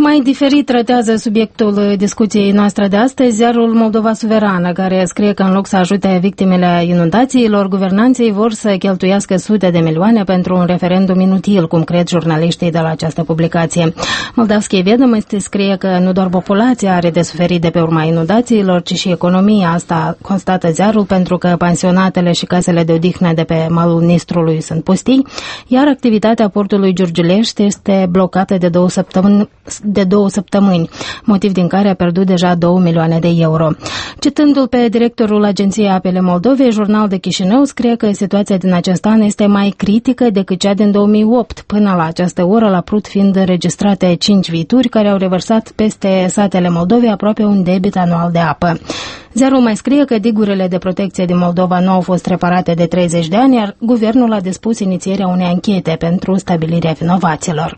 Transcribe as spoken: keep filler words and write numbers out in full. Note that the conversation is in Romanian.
Mai diferit tratează subiectul discuției noastre de astăzi ziarul Moldova Suverană, care scrie că în loc să ajute victimele inundațiilor, guvernanții vor să cheltuiască sute de milioane pentru un referendum inutil, cum cred jurnaliștii de la această publicație. Moldavskii Vedomosti scrie că nu doar populația are de suferit de pe urma inundațiilor, ci și economia. Asta constată ziarul, pentru că pensionatele și casele de odihnă de pe malul Nistrului sunt pustii, iar activitatea portului Giurgiulești este blocată de două săptămâni de două săptămâni, motiv din care a pierdut deja două milioane de euro. Citându-l pe directorul Agenției Apele Moldovei, Jurnal de Chișinău scrie că situația din acest an este mai critică decât cea din două mii opt. Până la această oră, la Prut fiind înregistrate cinci vituri care au revărsat peste satele Moldovei aproape un debit anual de apă. Ziarul mai scrie că digurile de protecție din Moldova nu au fost reparate de treizeci de ani, iar guvernul a dispus inițierea unei anchete pentru stabilirea vinovaților.